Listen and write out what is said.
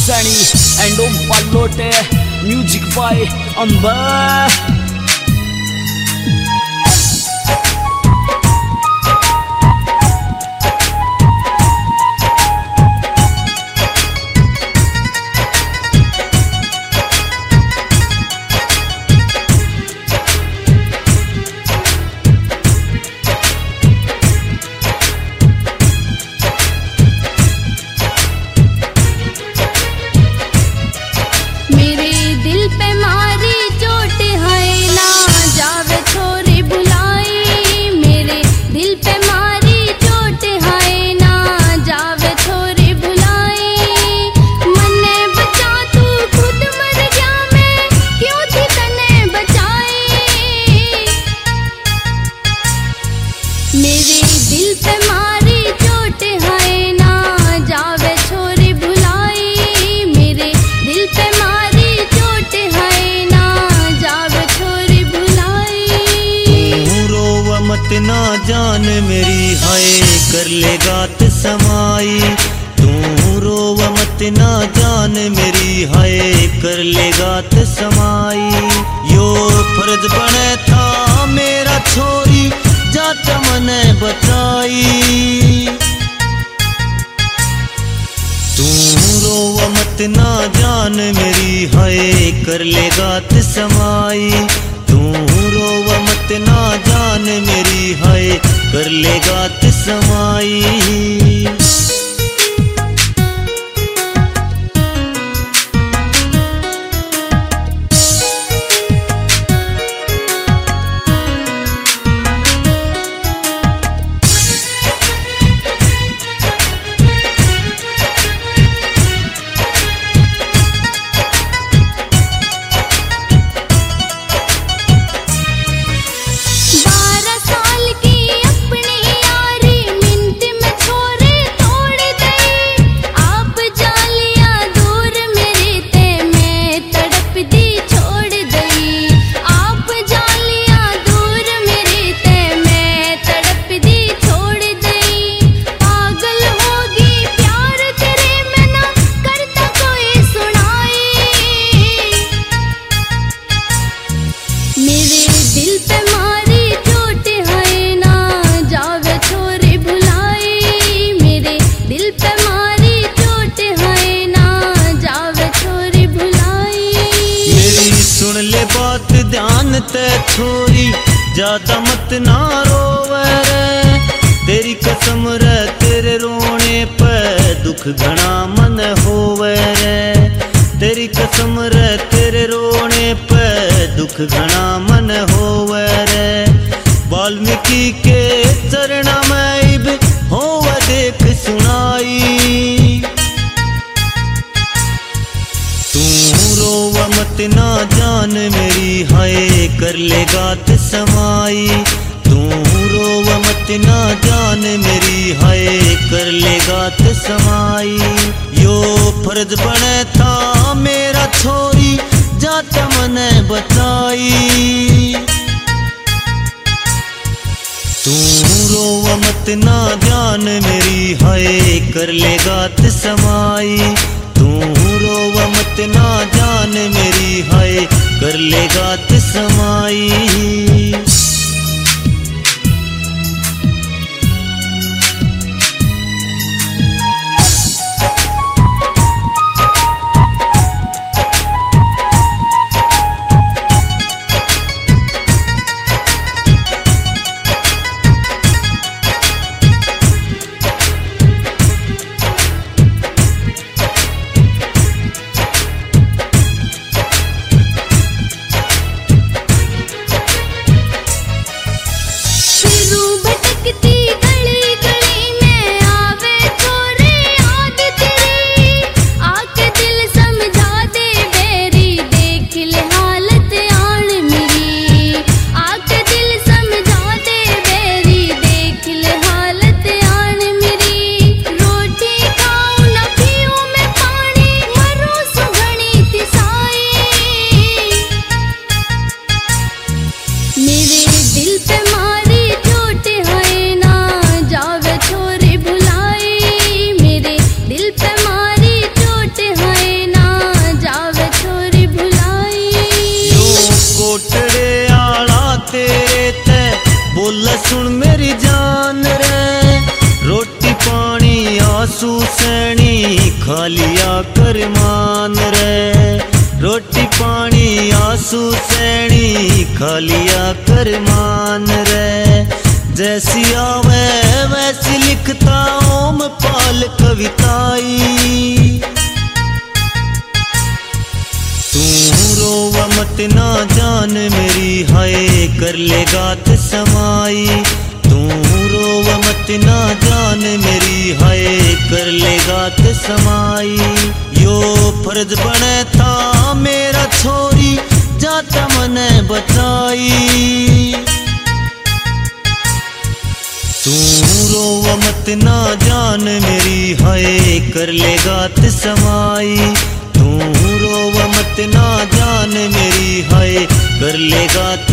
Zani and Om Pallote, music by Amba. ना जान मेरी हाय कर लेगा त समाई, तू रोवा मत ना जान मेरी हाय कर लेगा त समाई। यो फर्ज बने था मेरा छोरी जात मने बचाई, तू रोवा मत ना जान मेरी हाय कर लेगा त समाई, तू रोवा मत ना जान मेरी हाय कर लेगा त समाई। बात ध्यान ते छोरी ज्यादा मत ना रोवे रे, तेरी कसम रे तेरे रोने पे दुख घना मन होवे रे, तेरी कसम रे तेरे रोने पे दुख घना मन होवे रे। वाल्मीकि के चरणा में इब होवे देख सुनाई, तू रोवा मत ना जान मेरी हाय कर लेगा त समाई, तू रोवा मत ना जान मेरी हाय कर लेगा त समाई। यो फर्ज बने था मेरा छोरी जात मने बचाई, तू रोवा मत ना जान मेरी हाय कर लेगा त समाई, तू रोवा मत ना जान मेरी हाय कर लेगा त समाई। कर मान रे। रोटी पानी आंसू सैनी खा लिया कर मान रे। जैसी आवे वैसी लिखता ओम पाल कविताई। तू रोवा मत ना जान मेरी हाय कर ले गात समाई। तू रोवा मत ना जान मेरी हाय कर ले गात समाई। यो फर्ज बने था मेरा छोरी जाता मने बचाई। तू रोवा मत ना जान मेरी हाय कर ले गात समाई। तू रोवा मत ना जान मेरी हाय कर ले गात